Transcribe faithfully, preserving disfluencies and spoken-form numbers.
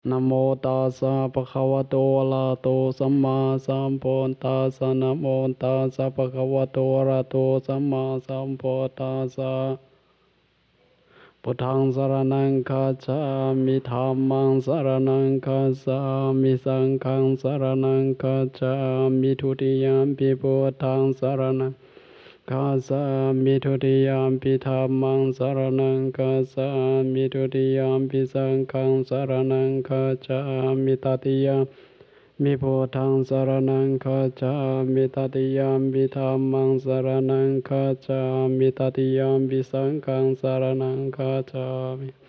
นะโมตัสสะภะคะวะโตอะระหะโตสัมมาสัมพุทธัสสะนะโมตัสสะภะคะวะโตอะระหะโตสัมมาสัมพุทธัสสะพุทธังสรณังคัจฉามิธัมมังสรณังคัจฉามิสังฆังสรณังคัจฉามิทุติยัมปิพุทธังสรณังคัจฉามิทุติยัมปิธัมมังสรณังคัจฉามิทุติยัมปิสังฆังสรณังคัจฉามิตติยัมมิพุทธังสรณังคัจฉามิตติยัมปิธัมมังสรณังคัจฉามิตติยัมปิสังฆังสรณังคัจฉามิ